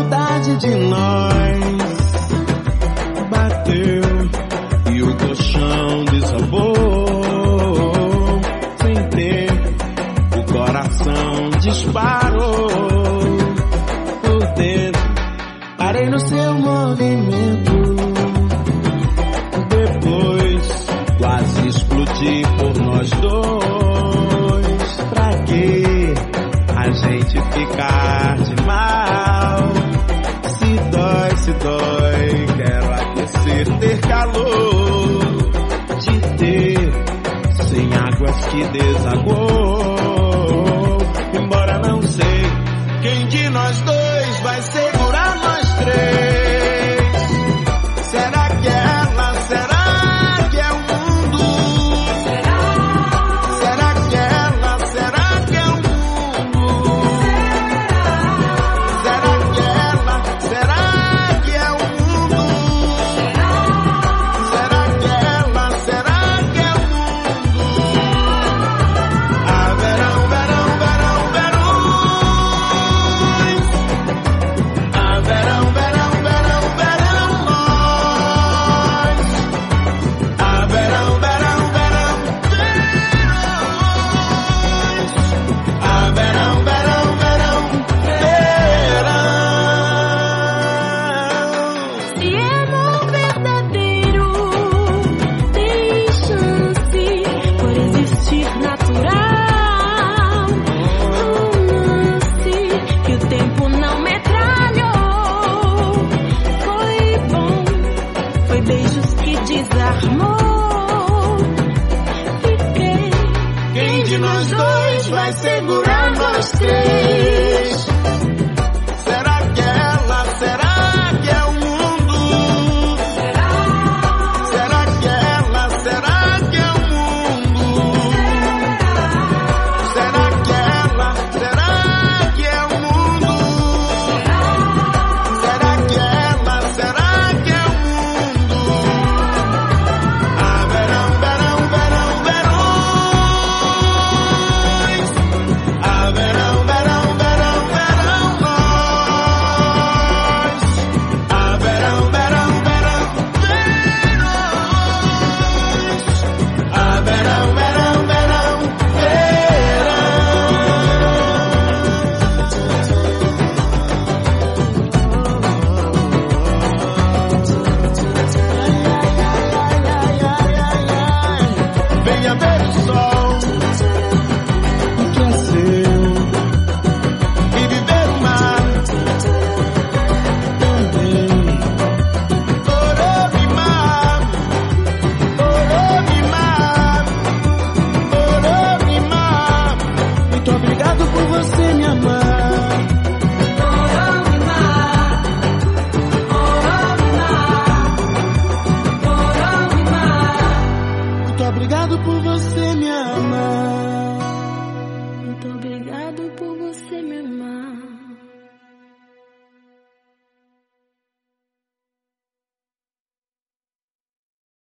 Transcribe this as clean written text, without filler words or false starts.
saudade de nós bateu e o colchão desabou. Sem tempo, o coração disparou. Por dentro, parei no seu movimento. Depois, quase explodi por nós dois. Pra quê a gente ficar de mal? Se dói, quero aquecer, ter calor. De ter, sem águas que desagou. Embora não sei quem de nós dois vai segurar nós três. Será que é ela? Será que é o mundo? Será que é ela? Será que é o mundo? Será que é ela? Será que é o mundo? Será que é ela? Será que é o mundo? Ah, verão, verão, verão, verões. Ah, verão, verão, verão, verão, nós. Ah, verão, verão, verão, verões. Ah, verão, verão, verão, verão. Se amor verdadeiro tem chance por existir natural, romance que o tempo não metralhou. Foi bom, foi beijos que desarmou. Fiquei. Quem de nós dois vai segurar nós três?